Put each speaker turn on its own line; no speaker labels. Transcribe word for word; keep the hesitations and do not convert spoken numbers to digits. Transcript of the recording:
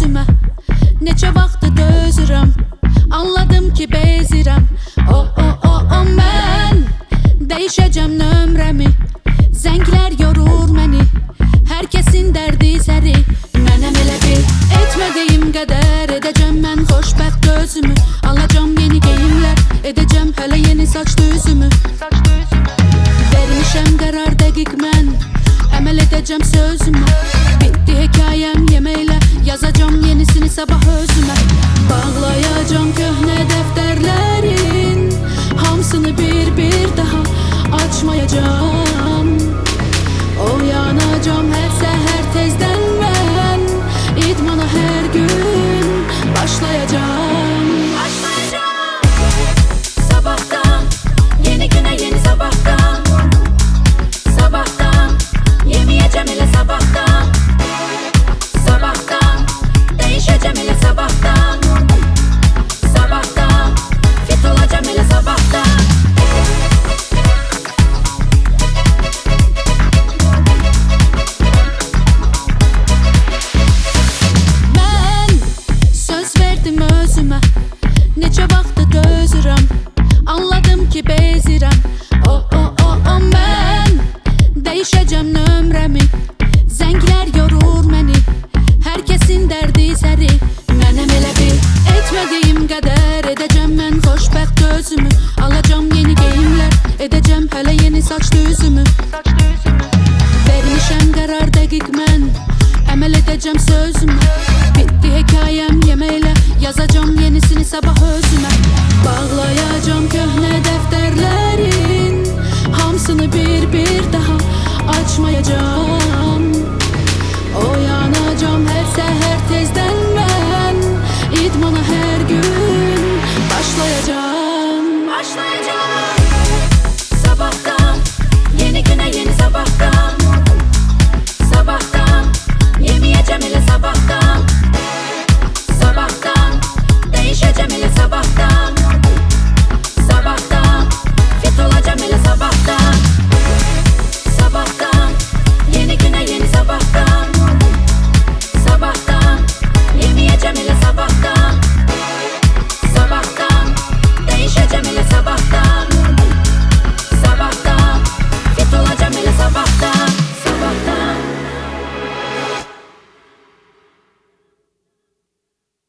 özümə. Neçə vaxtı dözürəm, anladım ki bezirəm. O, o, o, o, mən dəyişəcəm nömrəmi. Zənglər yorur məni, hər kəsin dərdi səri. Mənəm elə bil, etmədiyim qədər edəcəm mən xoşbəxt özümü. Alacam yeni geyimlər, edəcəm hələ yeni saç düzümü. Vermişəm qərar dəqiq mən, əməl edəcəm sözümə. Bitti hekayəm yeməklə, yazacam yenisini sabah özümə. Bağlayacam köhnə dəftərlərin hamısını bir-bir daha açmayacam. Oyanacam hər səhər tezdən mən, idmana hər gün başlayacam. Sabahtan, yeni güne yeni sabahtan. Sabahtan, yemeyeceğim ile sabahtan. Sabahtan, değişeceğim ile sabahtan. Sabahtan, fit olacağım ile sabahtan. Ben söz verdim özüme, neçə vaxtı dözürəm, anladım ki bezirəm. O, o, o, o, mən dəyişəcəm nömrəmi. Zənglər yorur məni, hər kəsin dərdi səri. Mənəm elə bil, etmədiyim qədər edəcəm mən xoşbəxt özümü. Alacam yeni geyimlər, edəcəm hələ yeni saç düzümü. Vermişəm qərar dəqiq mən, əməl edəcəm sözümə. Bitti hekayəm yeməklə, yazacam yenisini sabah özümə.